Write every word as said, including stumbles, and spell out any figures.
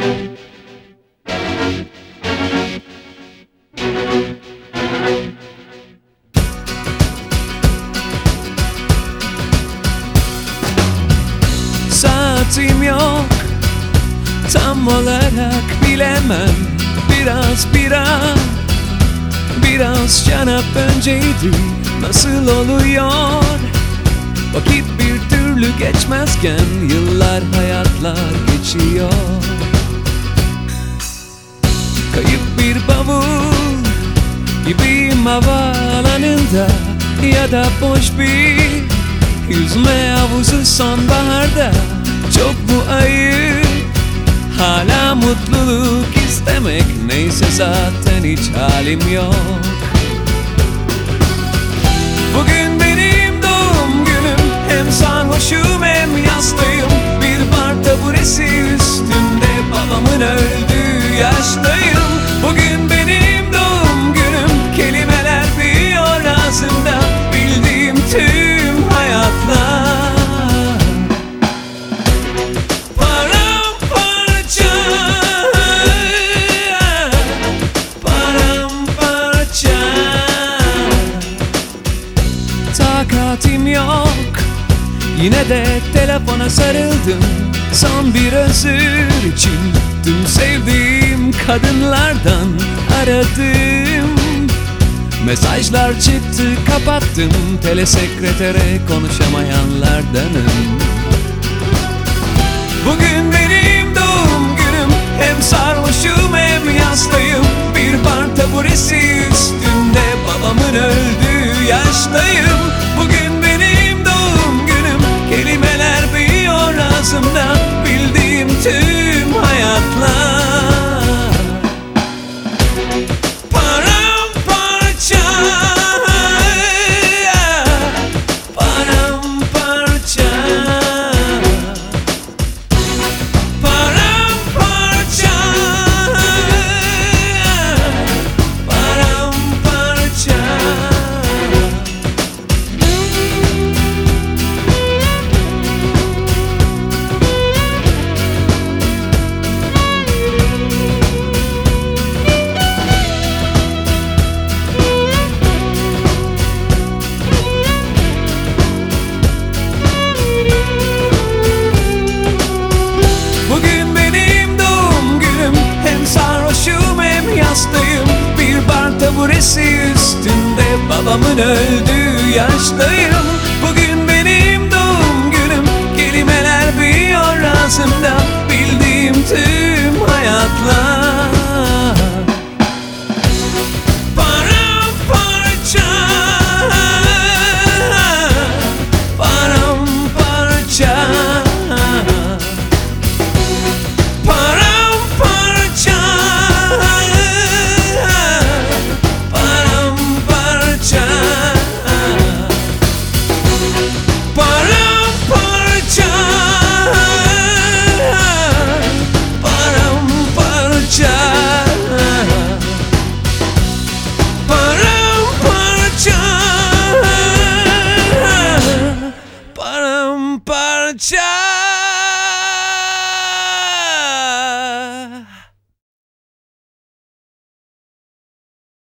Saatim yok, tam olarak bilemem. Biraz bira, biraz şarap önceydi. Nasıl oluyor? Vakit bir türlü geçmezken yıllar, hayatlar geçiyor. Kayıp bir bavul gibiyim havaalanında, ya da boş bir yüzme havuzu sonbaharda. Çok mu ayıp hala mutluluk istemek? Neyse zaten hiç halim yok. Bugün benim doğum günüm, hem sarhoşum hem yastayım. Bir bar taburesi üstünde babamın öldüğü yaştayım. Bugün benim doğum günüm, kelimeler büyüyor ağzımda, bildiğim tüm hayatlar. Paramparça, paramparça. Takatim yok, yine de telefona sarıldım. Son bir özür için tüm sevdiğim kadınlardan aradım. Mesajlar çıktı, kapattım. Telesekretere konuşamayanlardanım. Bugün benim doğum günüm, hem sarhoşum hem yastayım. Bir bar taburesi üstünde babamın öldüğü yaştayım. Bugün benim doğum günüm, kelimeler büyüyor ağzımda, bildiğim tüm hayatlar. Paramparça, paramparça. Paramparça, paramparça. Bugün benim doğum günüm, hem sarhoşum hem yastayım. Bir bar taburesi üstünde babamın öldüğü yaştayım.